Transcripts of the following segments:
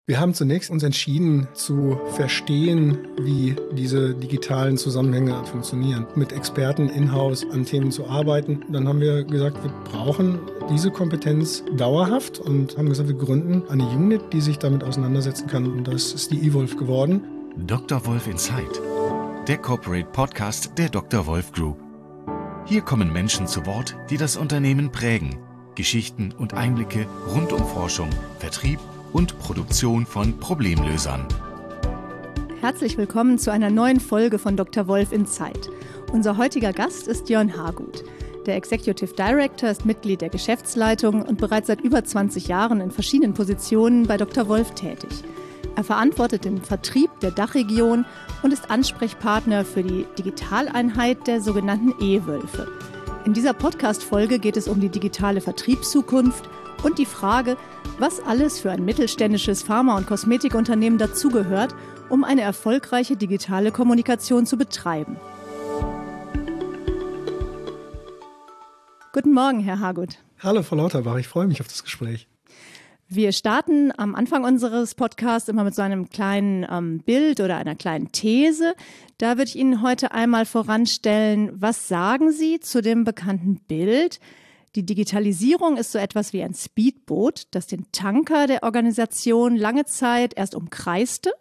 Wir haben zunächst uns entschieden zu verstehen, wie diese digitalen Zusammenhänge funktionieren, mit Experten in-house an Themen zu arbeiten. Dann haben wir gesagt, wir brauchen diese Kompetenz dauerhaft und haben gesagt, wir gründen eine Unit, die sich damit auseinandersetzen kann. Und das ist die eWolf geworden. Dr. Wolf Insight, der Corporate Podcast der Dr. Wolf Group. Hier kommen Menschen zu Wort, die das Unternehmen prägen. Geschichten und Einblicke rund um Forschung, Vertrieb und Produktion von Problemlösern. Herzlich willkommen zu einer neuen Folge von Dr. Wolf Insight. Unser heutiger Gast ist Jörn Harguth. Der Executive Director ist Mitglied der Geschäftsleitung und bereits seit über 20 Jahren in verschiedenen Positionen bei Dr. Wolf tätig. Er verantwortet den Vertrieb der Dachregion und ist Ansprechpartner für die Digitaleinheit der sogenannten eWölfe. In dieser Podcast-Folge geht es um die digitale Vertriebszukunft und die Frage, was alles für ein mittelständisches Pharma- und Kosmetikunternehmen dazugehört, um eine erfolgreiche digitale Kommunikation zu betreiben. Guten Morgen, Herr Harguth. Hallo, Frau Lauterbach, ich freue mich auf das Gespräch. Wir starten am Anfang unseres Podcasts immer mit so einem kleinen Bild oder einer kleinen These. Da würde ich Ihnen heute einmal voranstellen, was sagen Sie zu dem bekannten Bild? Die Digitalisierung ist so etwas wie ein Speedboot, das den Tanker der Organisation lange Zeit erst umkreiste.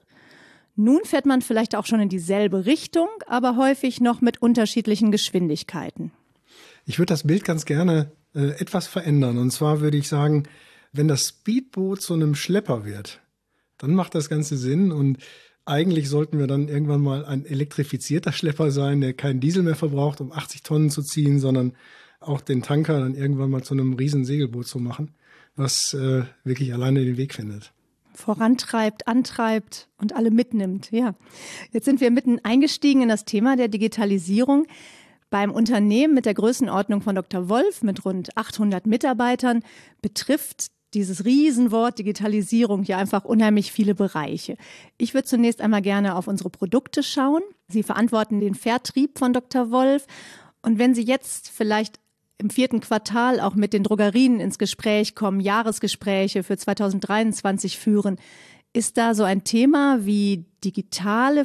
Nun fährt man vielleicht auch schon in dieselbe Richtung, aber häufig noch mit unterschiedlichen Geschwindigkeiten. Ich würde das Bild ganz gerne etwas verändern. Und zwar würde ich sagen, wenn das Speedboot zu einem Schlepper wird, dann macht das Ganze Sinn. Und eigentlich sollten wir dann irgendwann mal ein elektrifizierter Schlepper sein, der keinen Diesel mehr verbraucht, um 80 Tonnen zu ziehen, sondern auch den Tanker dann irgendwann mal zu einem riesen Segelboot zu machen, was wirklich alleine den Weg findet. Vorantreibt, antreibt und alle mitnimmt. Ja. Jetzt sind wir mitten eingestiegen in das Thema der Digitalisierung. Beim Unternehmen mit der Größenordnung von Dr. Wolf mit rund 800 Mitarbeitern betrifft dieses Riesenwort Digitalisierung ja einfach unheimlich viele Bereiche. Ich würde zunächst einmal gerne auf unsere Produkte schauen. Sie verantworten den Vertrieb von Dr. Wolf. Und wenn Sie jetzt vielleicht im 4. Quartal auch mit den Drogerien ins Gespräch kommen, Jahresgespräche für 2023 führen, ist da so ein Thema wie digitale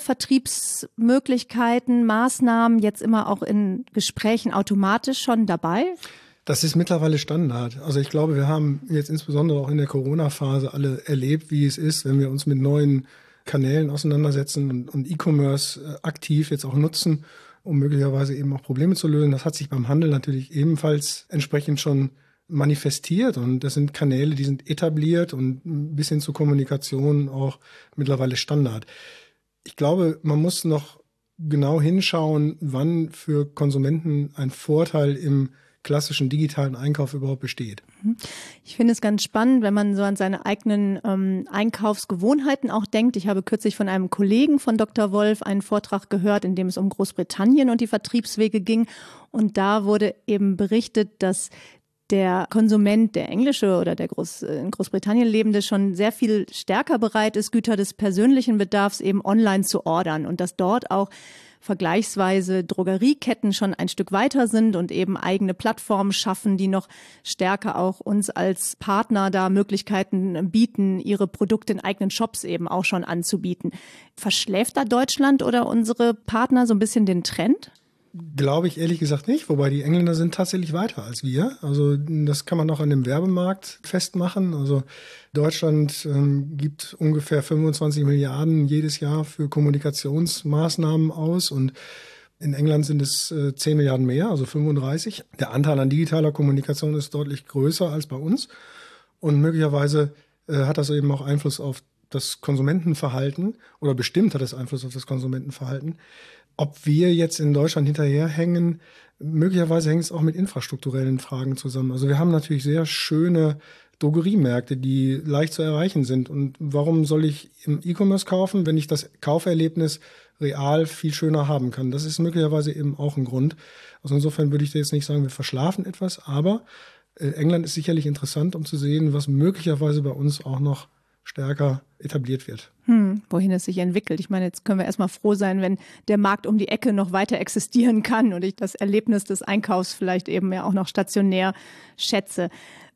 Vertriebsmöglichkeiten, Maßnahmen jetzt immer auch in Gesprächen automatisch schon dabei? Das ist mittlerweile Standard. Also ich glaube, wir haben jetzt insbesondere auch in der Corona-Phase alle erlebt, wie es ist, wenn wir uns mit neuen Kanälen auseinandersetzen und E-Commerce aktiv jetzt auch nutzen, um möglicherweise eben auch Probleme zu lösen. Das hat sich beim Handel natürlich ebenfalls entsprechend schon manifestiert und das sind Kanäle, die sind etabliert und bis hin zur Kommunikation auch mittlerweile Standard. Ich glaube, man muss noch genau hinschauen, wann für Konsumenten ein Vorteil im klassischen digitalen Einkauf überhaupt besteht. Ich finde es ganz spannend, wenn man so an seine eigenen Einkaufsgewohnheiten auch denkt. Ich habe kürzlich von einem Kollegen von Dr. Wolf einen Vortrag gehört, in dem es um Großbritannien und die Vertriebswege ging. Und da wurde eben berichtet, dass der Konsument, der englische oder der in Großbritannien lebende, schon sehr viel stärker bereit ist, Güter des persönlichen Bedarfs eben online zu ordern und dass dort auch vergleichsweise Drogerieketten schon ein Stück weiter sind und eben eigene Plattformen schaffen, die noch stärker auch uns als Partner da Möglichkeiten bieten, ihre Produkte in eigenen Shops eben auch schon anzubieten. Verschläft da Deutschland oder unsere Partner so ein bisschen den Trend? Glaube ich ehrlich gesagt nicht, wobei die Engländer sind tatsächlich weiter als wir. Also das kann man auch an dem Werbemarkt festmachen. Also Deutschland gibt ungefähr 25 Milliarden jedes Jahr für Kommunikationsmaßnahmen aus und in England sind es 10 Milliarden mehr, also 35. Der Anteil an digitaler Kommunikation ist deutlich größer als bei uns und möglicherweise hat das eben auch Einfluss auf das Konsumentenverhalten oder bestimmt hat es Einfluss auf das Konsumentenverhalten. Ob wir jetzt in Deutschland hinterherhängen, möglicherweise hängt es auch mit infrastrukturellen Fragen zusammen. Also wir haben natürlich sehr schöne Drogeriemärkte, die leicht zu erreichen sind. Und warum soll ich im E-Commerce kaufen, wenn ich das Kauferlebnis real viel schöner haben kann? Das ist möglicherweise eben auch ein Grund. Also insofern würde ich jetzt nicht sagen, wir verschlafen etwas, aber England ist sicherlich interessant, um zu sehen, was möglicherweise bei uns auch noch stärker etabliert wird. Wohin es sich entwickelt. Ich meine, jetzt können wir erstmal froh sein, wenn der Markt um die Ecke noch weiter existieren kann und ich das Erlebnis des Einkaufs vielleicht eben ja auch noch stationär schätze.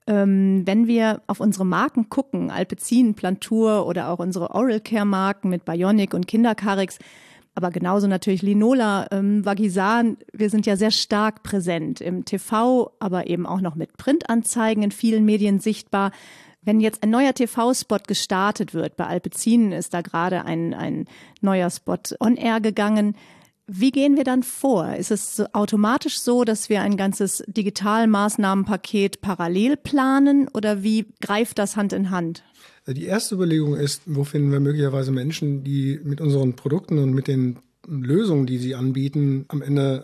Wenn wir auf unsere Marken gucken, Alpecin, Plantur oder auch unsere Oral Care Marken mit Bionic und Kindercarix, aber genauso natürlich Linola, Vagisan, wir sind ja sehr stark präsent im TV, aber eben auch noch mit Printanzeigen in vielen Medien sichtbar. Wenn jetzt ein neuer TV-Spot gestartet wird, bei Alpecin ist da gerade ein neuer Spot on air gegangen, wie gehen wir dann vor? Ist es automatisch so, dass wir ein ganzes Digitalmaßnahmenpaket parallel planen oder wie greift das Hand in Hand? Die erste Überlegung ist, wo finden wir möglicherweise Menschen, die mit unseren Produkten und mit den Lösungen, die sie anbieten, am Ende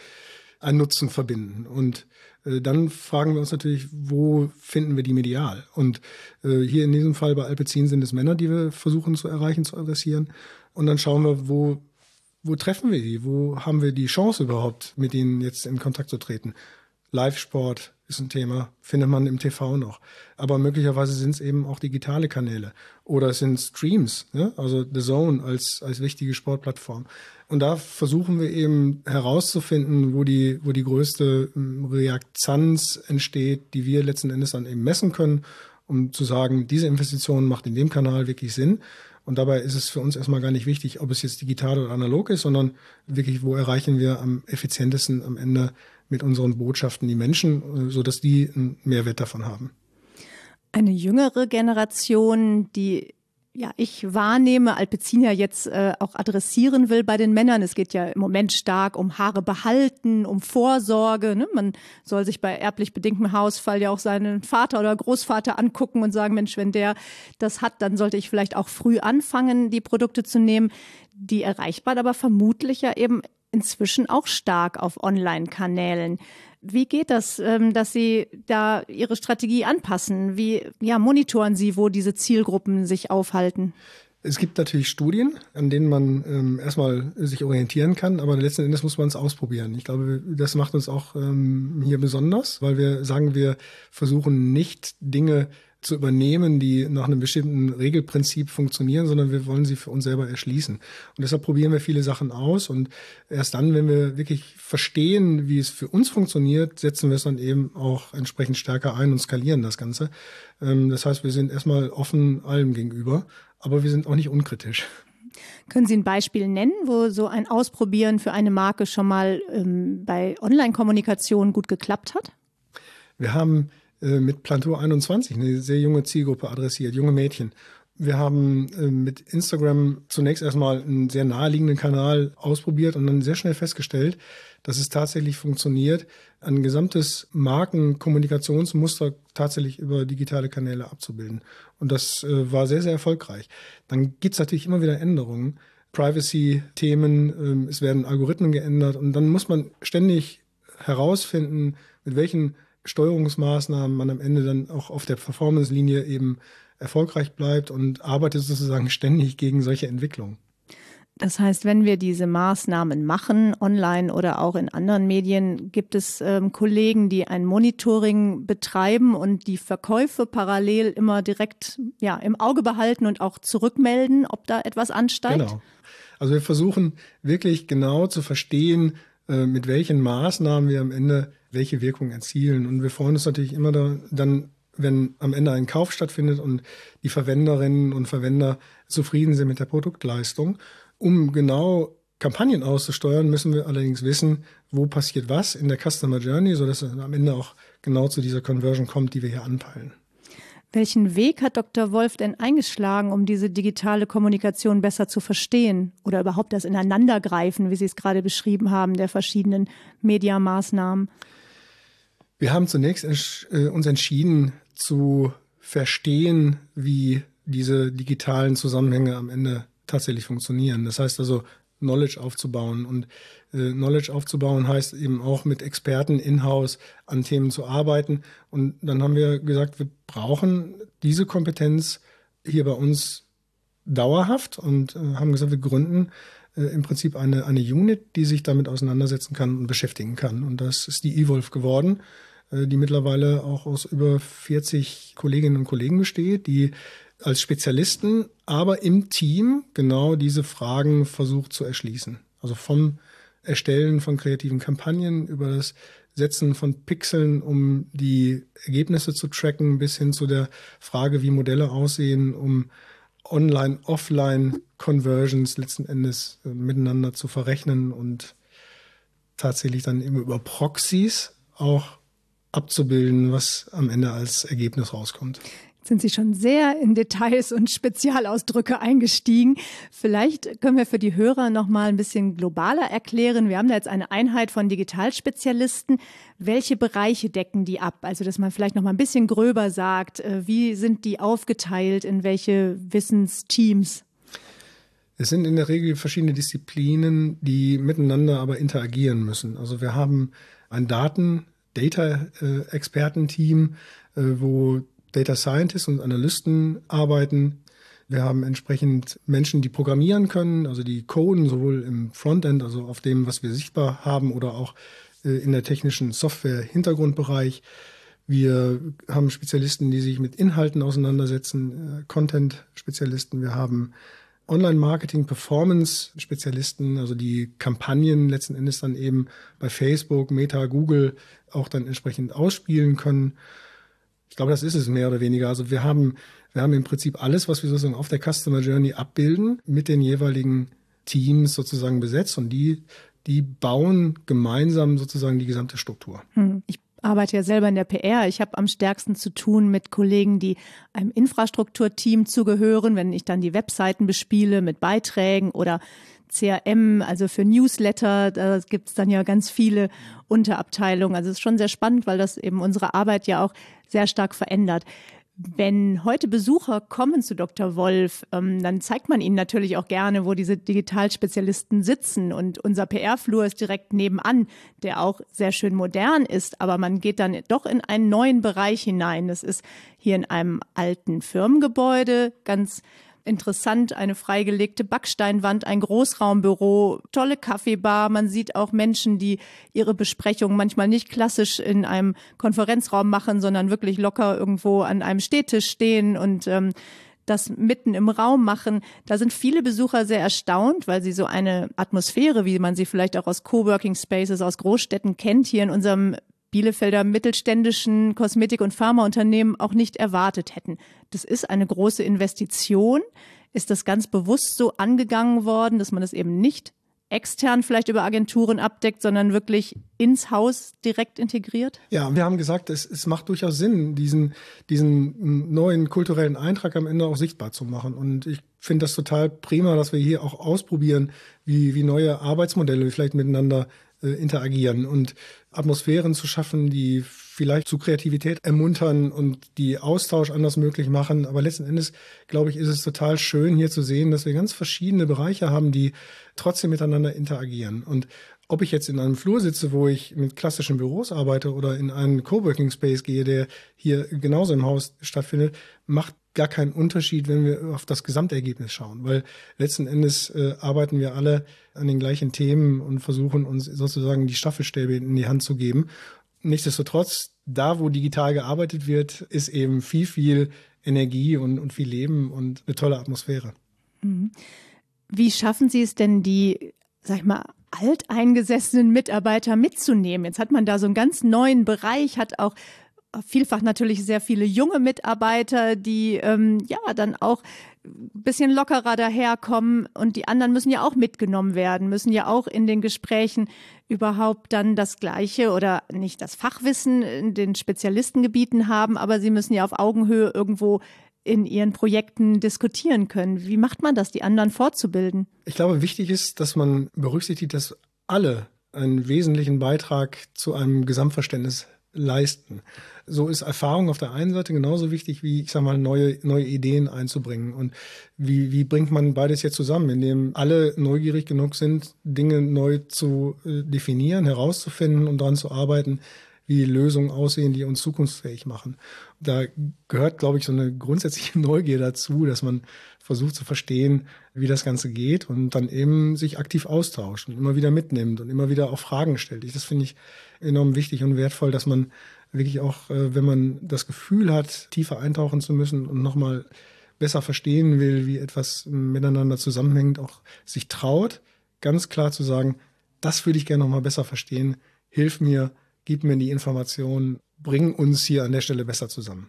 einen Nutzen verbinden. Und dann fragen wir uns natürlich, wo finden wir die medial? Und hier in diesem Fall bei Alpecin sind es Männer, die wir versuchen zu erreichen, zu adressieren. Und dann schauen wir, wo treffen wir die? Wo haben wir die Chance überhaupt, mit denen jetzt in Kontakt zu treten? Live-Sport ist ein Thema, findet man im TV noch. Aber möglicherweise sind es eben auch digitale Kanäle oder es sind Streams, ne? Also The Zone als wichtige Sportplattform. Und da versuchen wir eben herauszufinden, wo die größte Reaktanz entsteht, die wir letzten Endes dann eben messen können, um zu sagen, diese Investition macht in dem Kanal wirklich Sinn. Und dabei ist es für uns erstmal gar nicht wichtig, ob es jetzt digital oder analog ist, sondern wirklich, wo erreichen wir am effizientesten am Ende mit unseren Botschaften die Menschen, sodass die einen Mehrwert davon haben. Eine jüngere Generation, die ich wahrnehme, Alpecin ja jetzt auch adressieren will bei den Männern. Es geht ja im Moment stark um Haare behalten, um Vorsorge. Ne? Man soll sich bei erblich bedingtem Haarausfall ja auch seinen Vater oder Großvater angucken und sagen, Mensch, wenn der das hat, dann sollte ich vielleicht auch früh anfangen, die Produkte zu nehmen. Die erreichbar, aber vermutlich ja eben inzwischen auch stark auf Online-Kanälen. Wie geht das, dass Sie da Ihre Strategie anpassen? Wie monitoren Sie, wo diese Zielgruppen sich aufhalten? Es gibt natürlich Studien, an denen man erstmal sich orientieren kann, aber letzten Endes muss man es ausprobieren. Ich glaube, das macht uns auch hier besonders, weil wir sagen, wir versuchen nicht Dinge zu übernehmen, die nach einem bestimmten Regelprinzip funktionieren, sondern wir wollen sie für uns selber erschließen. Und deshalb probieren wir viele Sachen aus und erst dann, wenn wir wirklich verstehen, wie es für uns funktioniert, setzen wir es dann eben auch entsprechend stärker ein und skalieren das Ganze. Das heißt, wir sind erstmal offen allem gegenüber, aber wir sind auch nicht unkritisch. Können Sie ein Beispiel nennen, wo so ein Ausprobieren für eine Marke schon mal bei Online-Kommunikation gut geklappt hat? Wir haben mit Plantur 21 eine sehr junge Zielgruppe adressiert, junge Mädchen. Wir haben mit Instagram zunächst erstmal einen sehr naheliegenden Kanal ausprobiert und dann sehr schnell festgestellt, dass es tatsächlich funktioniert, ein gesamtes Markenkommunikationsmuster tatsächlich über digitale Kanäle abzubilden. Und das war sehr, sehr erfolgreich. Dann gibt es natürlich immer wieder Änderungen, Privacy-Themen, es werden Algorithmen geändert und dann muss man ständig herausfinden, mit welchen Steuerungsmaßnahmen man am Ende dann auch auf der Performance-Linie eben erfolgreich bleibt und arbeitet sozusagen ständig gegen solche Entwicklungen. Das heißt, wenn wir diese Maßnahmen machen, online oder auch in anderen Medien, gibt es Kollegen, die ein Monitoring betreiben und die Verkäufe parallel immer direkt im Auge behalten und auch zurückmelden, ob da etwas ansteigt? Genau. Also wir versuchen wirklich genau zu verstehen, mit welchen Maßnahmen wir am Ende welche Wirkung erzielen. Und wir freuen uns natürlich immer dann, wenn am Ende ein Kauf stattfindet und die Verwenderinnen und Verwender zufrieden sind mit der Produktleistung. Um genau Kampagnen auszusteuern, müssen wir allerdings wissen, wo passiert was in der Customer Journey, sodass es am Ende auch genau zu dieser Conversion kommt, die wir hier anpeilen. Welchen Weg hat Dr. Wolf denn eingeschlagen, um diese digitale Kommunikation besser zu verstehen oder überhaupt das Ineinandergreifen, wie Sie es gerade beschrieben haben, der verschiedenen Mediamaßnahmen? Wir haben zunächst uns entschieden zu verstehen, wie diese digitalen Zusammenhänge am Ende tatsächlich funktionieren. Das heißt also, Knowledge aufzubauen. Und Knowledge aufzubauen heißt eben auch mit Experten in-house an Themen zu arbeiten. Und dann haben wir gesagt, wir brauchen diese Kompetenz hier bei uns dauerhaft und haben gesagt, wir gründen im Prinzip eine Unit, die sich damit auseinandersetzen kann und beschäftigen kann. Und das ist die eWolf geworden, die mittlerweile auch aus über 40 Kolleginnen und Kollegen besteht, die als Spezialisten, aber im Team genau diese Fragen versucht zu erschließen. Also vom Erstellen von kreativen Kampagnen über das Setzen von Pixeln, um die Ergebnisse zu tracken, bis hin zu der Frage, wie Modelle aussehen, um Online-Offline-Conversions letzten Endes miteinander zu verrechnen und tatsächlich dann eben über Proxys auch abzubilden, was am Ende als Ergebnis rauskommt. Sind Sie schon sehr in Details und Spezialausdrücke eingestiegen. Vielleicht können wir für die Hörer noch mal ein bisschen globaler erklären. Wir haben da jetzt eine Einheit von Digitalspezialisten. Welche Bereiche decken die ab? Also, dass man vielleicht noch mal ein bisschen gröber sagt, wie sind die aufgeteilt, in welche Wissensteams? Es sind in der Regel verschiedene Disziplinen, die miteinander aber interagieren müssen. Also wir haben ein Data-Experten-Team, wo Data Scientists und Analysten arbeiten. Wir haben entsprechend Menschen, die programmieren können, also die coden, sowohl im Frontend, also auf dem, was wir sichtbar haben, oder auch in der technischen Software-Hintergrundbereich. Wir haben Spezialisten, die sich mit Inhalten auseinandersetzen, Content-Spezialisten. Wir haben Online-Marketing-Performance-Spezialisten, also die Kampagnen letzten Endes dann eben bei Facebook, Meta, Google auch dann entsprechend ausspielen können. Ich glaube, das ist es mehr oder weniger. Also wir haben im Prinzip alles, was wir sozusagen auf der Customer Journey abbilden, mit den jeweiligen Teams sozusagen besetzt, und die bauen gemeinsam sozusagen die gesamte Struktur. Ich arbeite ja selber in der PR. Ich habe am stärksten zu tun mit Kollegen, die einem Infrastrukturteam zugehören, wenn ich dann die Webseiten bespiele mit Beiträgen oder CRM, also für Newsletter, da gibt es dann ja ganz viele Unterabteilungen. Also es ist schon sehr spannend, weil das eben unsere Arbeit ja auch sehr stark verändert. Wenn heute Besucher kommen zu Dr. Wolf, dann zeigt man ihnen natürlich auch gerne, wo diese Digitalspezialisten sitzen. Und unser PR-Flur ist direkt nebenan, der auch sehr schön modern ist. Aber man geht dann doch in einen neuen Bereich hinein. Das ist hier in einem alten Firmengebäude, ganz interessant, eine freigelegte Backsteinwand, ein Großraumbüro, tolle Kaffeebar. Man sieht auch Menschen, die ihre Besprechungen manchmal nicht klassisch in einem Konferenzraum machen, sondern wirklich locker irgendwo an einem Stehtisch stehen und das mitten im Raum machen. Da sind viele Besucher sehr erstaunt, weil sie so eine Atmosphäre, wie man sie vielleicht auch aus Coworking Spaces aus Großstädten kennt, hier in unserem Bielefelder mittelständischen Kosmetik- und Pharmaunternehmen auch nicht erwartet hätten. Das ist eine große Investition. Ist das ganz bewusst so angegangen worden, dass man das eben nicht extern vielleicht über Agenturen abdeckt, sondern wirklich ins Haus direkt integriert? Ja, wir haben gesagt, es macht durchaus Sinn, diesen neuen kulturellen Eintrag am Ende auch sichtbar zu machen. Und ich finde das total prima, dass wir hier auch ausprobieren, wie neue Arbeitsmodelle vielleicht miteinander interagieren und Atmosphären zu schaffen, die vielleicht zu Kreativität ermuntern und die Austausch anders möglich machen. Aber letzten Endes, glaube ich, ist es total schön hier zu sehen, dass wir ganz verschiedene Bereiche haben, die trotzdem miteinander interagieren. Und ob ich jetzt in einem Flur sitze, wo ich mit klassischen Büros arbeite, oder in einen Coworking Space gehe, der hier genauso im Haus stattfindet, macht gar keinen Unterschied, wenn wir auf das Gesamtergebnis schauen. Weil letzten Endes arbeiten wir alle an den gleichen Themen und versuchen uns sozusagen die Staffelstäbe in die Hand zu geben. Nichtsdestotrotz, da wo digital gearbeitet wird, ist eben viel Energie und viel Leben und eine tolle Atmosphäre. Wie schaffen Sie es denn, die, sag ich mal, alteingesessenen Mitarbeiter mitzunehmen? Jetzt hat man da so einen ganz neuen Bereich, hat auch vielfach natürlich sehr viele junge Mitarbeiter, die dann auch ein bisschen lockerer daherkommen, und die anderen müssen ja auch mitgenommen werden, müssen ja auch in den Gesprächen überhaupt dann das Gleiche oder nicht das Fachwissen in den Spezialistengebieten haben, aber sie müssen ja auf Augenhöhe irgendwo in ihren Projekten diskutieren können. Wie macht man das, die anderen fortzubilden? Ich glaube, wichtig ist, dass man berücksichtigt, dass alle einen wesentlichen Beitrag zu einem Gesamtverständnis leisten. So ist Erfahrung auf der einen Seite genauso wichtig wie, ich sag mal, neue Ideen einzubringen. Und wie bringt man beides jetzt zusammen, indem alle neugierig genug sind, Dinge neu zu definieren, herauszufinden und daran zu arbeiten, wie Lösungen aussehen, die uns zukunftsfähig machen. Da gehört, glaube ich, so eine grundsätzliche Neugier dazu, dass man versucht zu verstehen, wie das Ganze geht, und dann eben sich aktiv austauscht und immer wieder mitnimmt und immer wieder auch Fragen stellt. Das finde ich enorm wichtig und wertvoll, dass man wirklich auch, wenn man das Gefühl hat, tiefer eintauchen zu müssen und nochmal besser verstehen will, wie etwas miteinander zusammenhängt, auch sich traut, ganz klar zu sagen, das würde ich gerne nochmal besser verstehen, hilf mir, gib mir die Information, bring uns hier an der Stelle besser zusammen.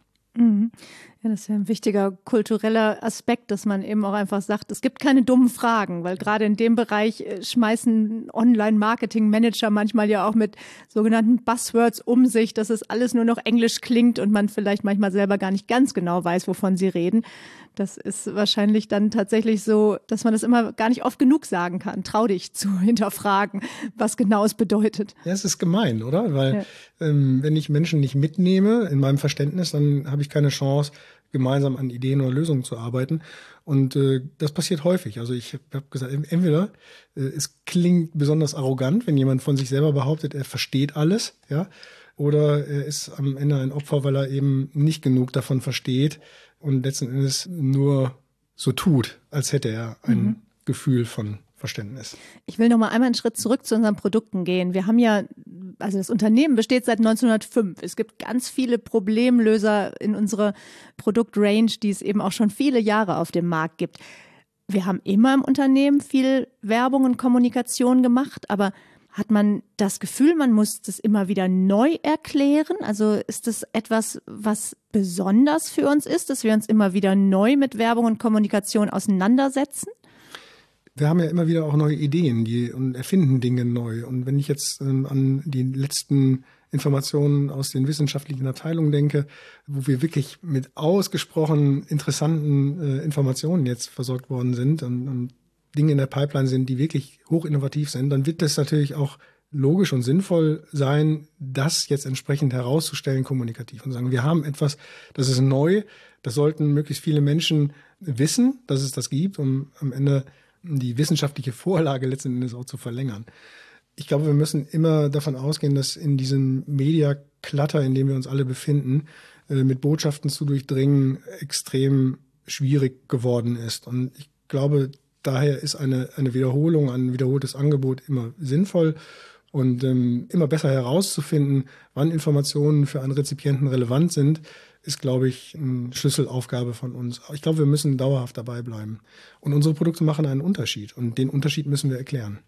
Ja, das ist ja ein wichtiger kultureller Aspekt, dass man eben auch einfach sagt, es gibt keine dummen Fragen, weil gerade in dem Bereich schmeißen Online-Marketing-Manager manchmal ja auch mit sogenannten Buzzwords um sich, dass es alles nur noch Englisch klingt und man vielleicht manchmal selber gar nicht ganz genau weiß, wovon sie reden. Das ist wahrscheinlich dann tatsächlich so, dass man das immer gar nicht oft genug sagen kann. Trau dich zu hinterfragen, was genau es bedeutet. Ja, es ist gemein, oder? Weil wenn ich Menschen nicht mitnehme in meinem Verständnis, dann habe ich keine Chance, gemeinsam an Ideen oder Lösungen zu arbeiten. Und das passiert häufig. Also ich habe gesagt, entweder es klingt besonders arrogant, wenn jemand von sich selber behauptet, er versteht alles, ja, oder er ist am Ende ein Opfer, weil er eben nicht genug davon versteht und letzten Endes nur so tut, als hätte er ein Gefühl von Verständnis. Ich will noch mal einmal einen Schritt zurück zu unseren Produkten gehen. Wir haben ja, also das Unternehmen besteht seit 1905. Es gibt ganz viele Problemlöser in unserer Produktrange, die es eben auch schon viele Jahre auf dem Markt gibt. Wir haben immer im Unternehmen viel Werbung und Kommunikation gemacht, aber hat man das Gefühl, man muss das immer wieder neu erklären? Also ist das etwas, was besonders für uns ist, dass wir uns immer wieder neu mit Werbung und Kommunikation auseinandersetzen? Wir haben ja immer wieder auch neue Ideen und erfinden Dinge neu. Und wenn ich jetzt an die letzten Informationen aus den wissenschaftlichen Abteilungen denke, wo wir wirklich mit ausgesprochen interessanten Informationen jetzt versorgt worden sind und Dinge in der Pipeline sind, die wirklich hochinnovativ sind, dann wird das natürlich auch logisch und sinnvoll sein, das jetzt entsprechend herauszustellen, kommunikativ und sagen, wir haben etwas, das ist neu, das sollten möglichst viele Menschen wissen, dass es das gibt, um am Ende die wissenschaftliche Vorlage letzten Endes auch zu verlängern. Ich glaube, wir müssen immer davon ausgehen, dass in diesem Media-Clutter, in dem wir uns alle befinden, mit Botschaften zu durchdringen, extrem schwierig geworden ist. Und ich glaube, daher ist eine Wiederholung, ein wiederholtes Angebot immer sinnvoll und immer besser herauszufinden, wann Informationen für einen Rezipienten relevant sind, ist, glaube ich, eine Schlüsselaufgabe von uns. Ich glaube, wir müssen dauerhaft dabei bleiben. Und unsere Produkte machen einen Unterschied und den Unterschied müssen wir erklären.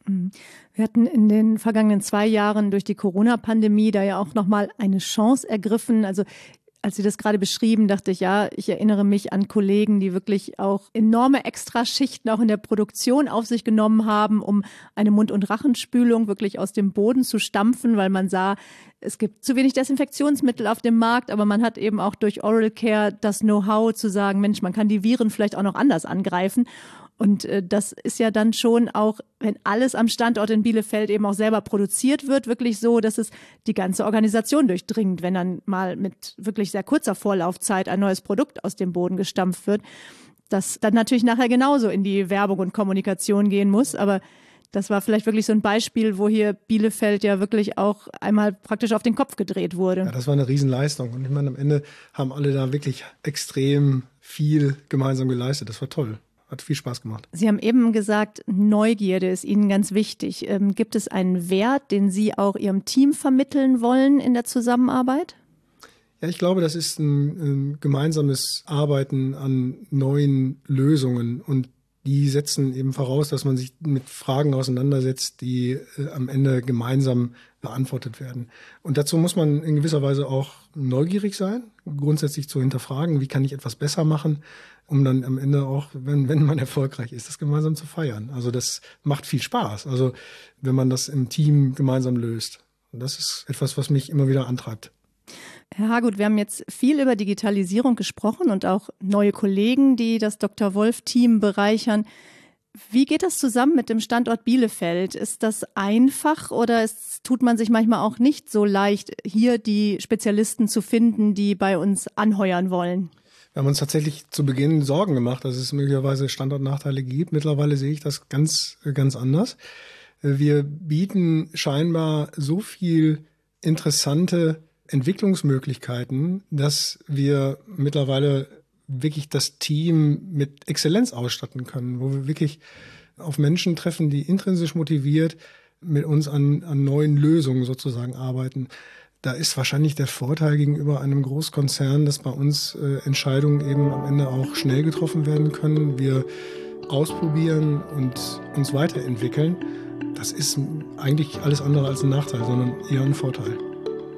Wir hatten in den vergangenen 2 Jahren durch die Corona-Pandemie da ja auch nochmal eine Chance ergriffen. Also als Sie das gerade beschrieben, dachte ich, ja, ich erinnere mich an Kollegen, die wirklich auch enorme Extraschichten auch in der Produktion auf sich genommen haben, um eine Mund- und Rachenspülung wirklich aus dem Boden zu stampfen, weil man sah, es gibt zu wenig Desinfektionsmittel auf dem Markt, aber man hat eben auch durch Oral Care das Know-how zu sagen, Mensch, man kann die Viren vielleicht auch noch anders angreifen. Und das ist ja dann schon auch, wenn alles am Standort in Bielefeld eben auch selber produziert wird, wirklich so, dass es die ganze Organisation durchdringt, wenn dann mal mit wirklich sehr kurzer Vorlaufzeit ein neues Produkt aus dem Boden gestampft wird, das dann natürlich nachher genauso in die Werbung und Kommunikation gehen muss. Aber das war vielleicht wirklich so ein Beispiel, wo hier Bielefeld ja wirklich auch einmal praktisch auf den Kopf gedreht wurde. Ja, das war eine Riesenleistung. Und ich meine, am Ende haben alle da wirklich extrem viel gemeinsam geleistet. Das war toll. Hat viel Spaß gemacht. Sie haben eben gesagt, Neugierde ist Ihnen ganz wichtig. Gibt es einen Wert, den Sie auch Ihrem Team vermitteln wollen in der Zusammenarbeit? Ja, ich glaube, das ist ein gemeinsames Arbeiten an neuen Lösungen und die setzen eben voraus, dass man sich mit Fragen auseinandersetzt, die am Ende gemeinsam beantwortet werden. Und dazu muss man in gewisser Weise auch neugierig sein, grundsätzlich zu hinterfragen, wie kann ich etwas besser machen, um dann am Ende auch, wenn man erfolgreich ist, das gemeinsam zu feiern. Also das macht viel Spaß, also wenn man das im Team gemeinsam löst. Und das ist etwas, was mich immer wieder antreibt. Herr Hagut, wir haben jetzt viel über Digitalisierung gesprochen und auch neue Kollegen, die das Dr. Wolf-Team bereichern. Wie geht das zusammen mit dem Standort Bielefeld? Ist das einfach oder tut man sich manchmal auch nicht so leicht, hier die Spezialisten zu finden, die bei uns anheuern wollen? Wir haben uns tatsächlich zu Beginn Sorgen gemacht, dass es möglicherweise Standortnachteile gibt. Mittlerweile sehe ich das ganz, ganz anders. Wir bieten scheinbar so viel interessante Entwicklungsmöglichkeiten, dass wir mittlerweile wirklich das Team mit Exzellenz ausstatten können, wo wir wirklich auf Menschen treffen, die intrinsisch motiviert mit uns an neuen Lösungen sozusagen arbeiten. Da ist wahrscheinlich der Vorteil gegenüber einem Großkonzern, dass bei uns Entscheidungen eben am Ende auch schnell getroffen werden können. Wir ausprobieren und uns weiterentwickeln. Das ist eigentlich alles andere als ein Nachteil, sondern eher ein Vorteil.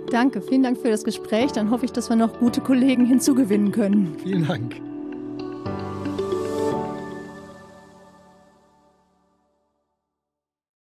Danke, vielen Dank für das Gespräch. Dann hoffe ich, dass wir noch gute Kollegen hinzugewinnen können. Vielen Dank.